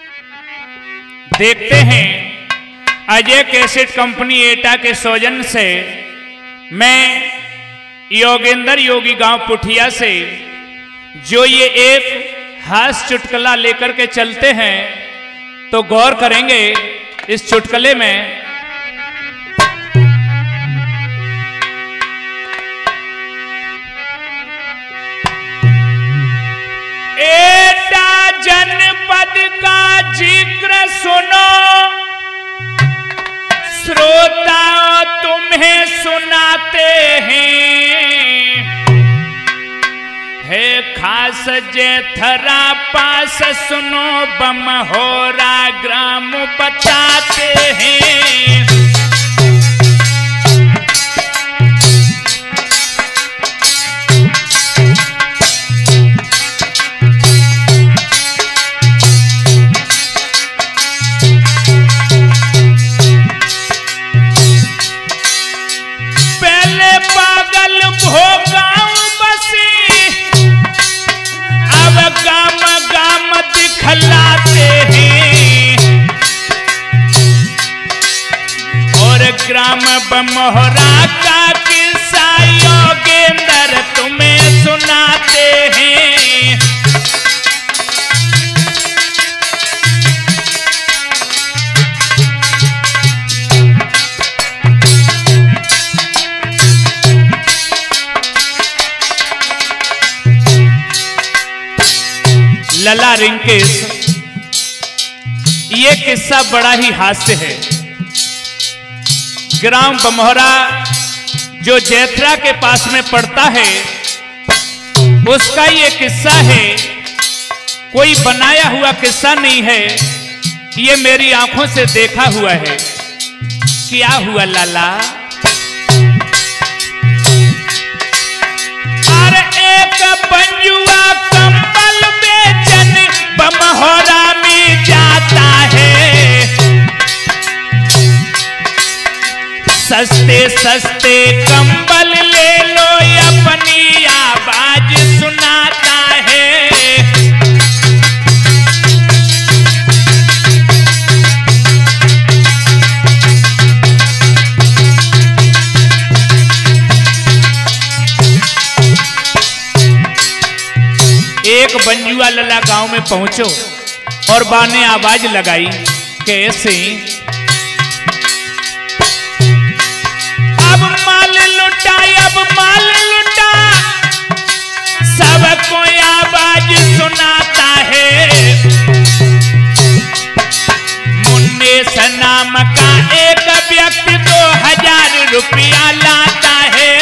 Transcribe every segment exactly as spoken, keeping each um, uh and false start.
देखते हैं Ajay cassette company एटा के सौजन से मैं योगेंद्र योगी गांव पुठिया से जो ये एक हास्य चुटकुला लेकर के चलते हैं, तो गौर करेंगे इस चुटकुले में। एटा जनपद का जिक्र सुनो, श्रोता तुम्हें सुनाते हैं। है खास जेथरा पास सुनो, बमहोरा ग्राम बताते हैं। ग्राम बमहोरा का किस्सा योगेंद्र तुम्हें सुनाते हैं। लला रिंकेश, ये किस्सा बड़ा ही हास्य है। ग्राम बमहोरा जो जैथरा के पास में पड़ता है, उसका ये किस्सा है। कोई बनाया हुआ किस्सा नहीं है, ये मेरी आंखों से देखा हुआ है। क्या हुआ लाला? अरे एक बंजुआ कंबल बेचन बमहोरा में जाता है। सस्ते सस्ते कंबल ले लो, अपनी आवाज सुनाता है। एक बंजुआ लला गांव में पहुंचो और बा ने आवाज लगाई, कैसे? अब माल लुटा, सबको आवाज सुनाता है। मुन्नेस नाम का एक व्यक्ति दो हजार रुपया लाता है।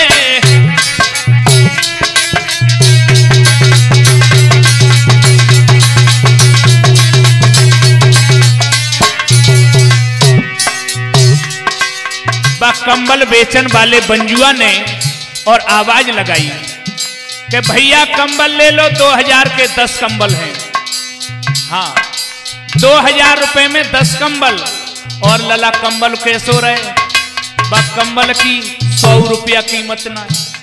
कंबल बेचन वाले बंजुआ ने और आवाज लगाई कि भैया कंबल ले लो, दो हजार के दस कंबल हैं। हाँ, दो हजार रुपए में दस कंबल। और लला कंबल कैसे हो रहे? बा कंबल की सौ रुपया कीमत ना।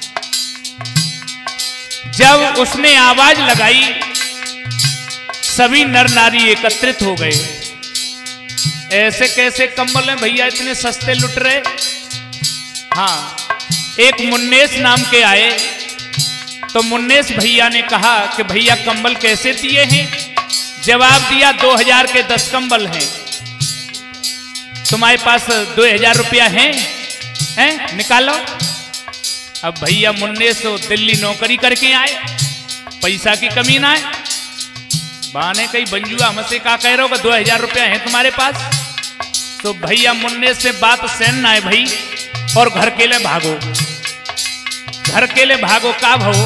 जब उसने आवाज लगाई, सभी नर नारी एकत्रित हो गए। ऐसे कैसे कंबल हैं भैया, इतने सस्ते लुट रहे? हाँ, एक मुन्नेस नाम के आए, तो मुन्नेस भैया ने कहा कि भैया कंबल कैसे दिए हैं? जवाब दिया, दो हजार के दस कंबल हैं। तुम्हारे पास दो हजार रुपया है? हैं? निकालो। अब भैया मुन्नेस दिल्ली नौकरी करके आए, पैसा की कमी ना है। बाने कई बंजुआ हमसे का कह रहे हो, दो हजार रुपया है तुम्हारे पास? तो भैया मुन्नेस से बात सहन ना है भाई, और घर के लिए भागो। घर के लिए भागो का भाव?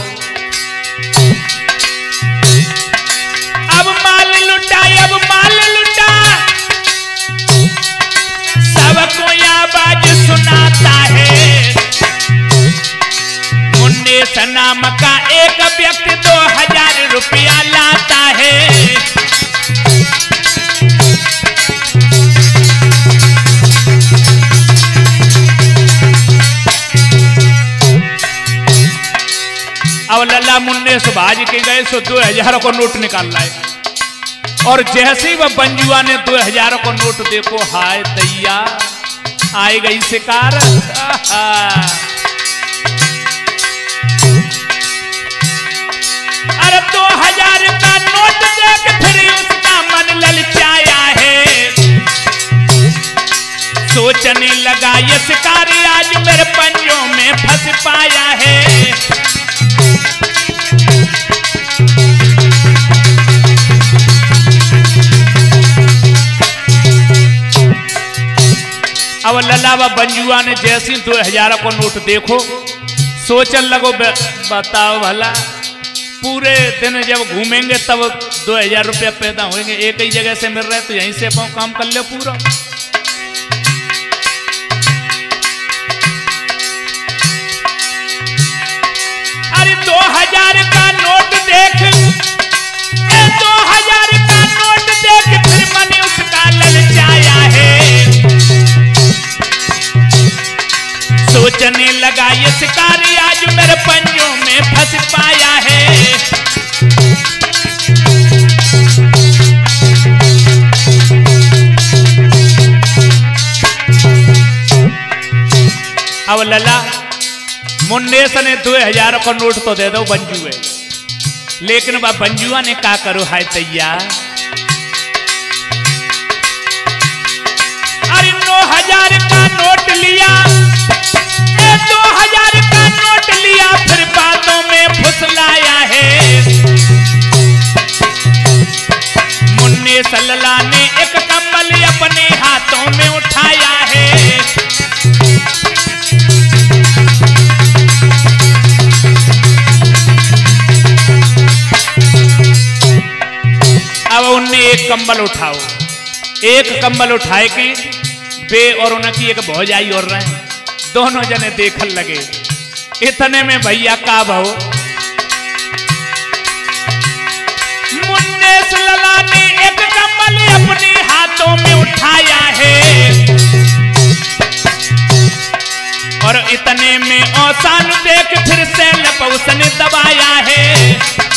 अब माल लुटा, अब माल लुटा, सबको आवाज सुनाता है। मुन्नेस नाम का एक व्यक्ति दो हजार रुपया लाता है। अब लल्ला मुन्ने सुभाज के गए सो दो हजार को नोट निकाल लाए और जैसे ही वह बंजुआ ने दो हजार को नोट देखो, हाय दैया आई गई शिकार। अरे दो हजार का नोट देख फिर उसका मन ललचाया है, सोचने लगा ये शिकारी आज मेरे पंजों में फंस पाया है। अब लला व बंजुआ ने जैसी दो हजार को नोट देखो, सोचने लगो बताओ भला पूरे दिन जब घूमेंगे तब दो हजार रुपया पैदा होंगे, एक ही जगह से मिल रहे तो यहीं से अपन काम कर ले पूरा। अरे दो हजार का नोट देख, दो हजार का नोट देख फिर मन उसका ललचाया है, सोचने लगा ये शिकारी आज मेरे पंजों में फंस पाया है। अब लला मुन्नेस ने दो हजार का नोट तो दे दो बंजुए, लेकिन वह बंजुआ ने क्या करो, हाय दैया अरे नौ हजार का नोट लिया, दो हजार का नोट लिया फिर बातों में फुसलाया है। मुन्ने सल्ला ने एक कंबल अपने हाथों में उठाया है, अब उनने एक कंबल उठाओ, एक कंबल उठाए के बे और उनकी एक भौजाई और रहे, दोनों जने देखन लगे। इतने में भैया का भाव मुन्नेस लला ने एक कंबल अपने हाथों में उठाया है, और इतने में औसान देख फिर से लप उसने दबाया है।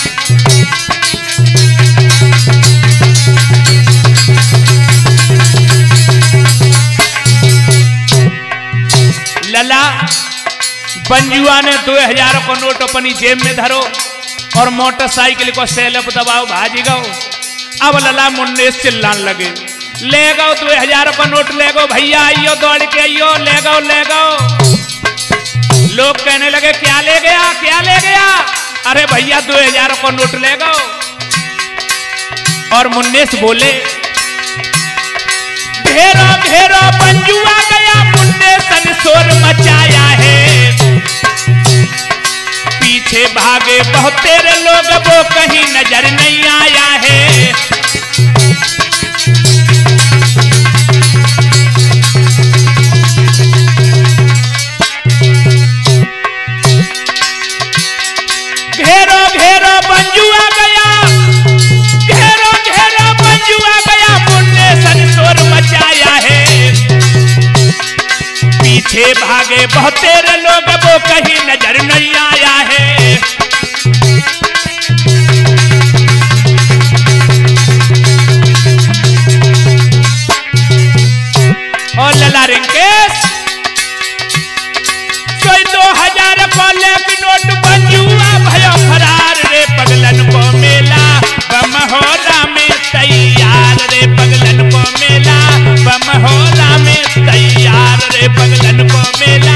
लला बंजुआ ने दो हजार को नोट अपनी जेब में धरो और मोटरसाइकिल को सेलप दबाओ भाजी गो। अब लला मुन्नेस चिल्लान लगे, ले गो दो हजार को नोट ले गो भैया, आइयो दौड़ के आइयो, ले गो ले गो। लोग कहने लगे क्या ले गया क्या ले गया, अरे भैया दो हजार को नोट ले गो। और मुन्नेस बोले घेरो घेरो बंजुआ गया, मुन्नेस ने शोर मचाया है, पीछे भागे बहुत तेरे लोग वो कहीं नजर नहीं आया है। घेरो घेरो बंजुआ गया, घेरो घेरो बंजुआ गया, मुन्नेस ने शोर मचाया है, पीछे भागे बहुत तेरे लोग वो कहीं नजर नहीं आया है। और लला रिंकेश कोई दो हजार को लेके नोट बंजुआ भयो फरार रे, पगलन को मेला बमहोरा में तैयार रे, पगलन को मेला बमहोरा में तैयार रे, पगलन को मेला।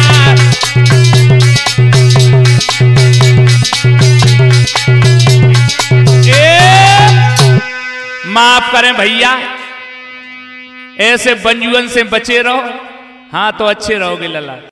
माफ करें भैया, ऐसे बंजुअन से बचे रहो, हाँ तो अच्छे रहोगे लला।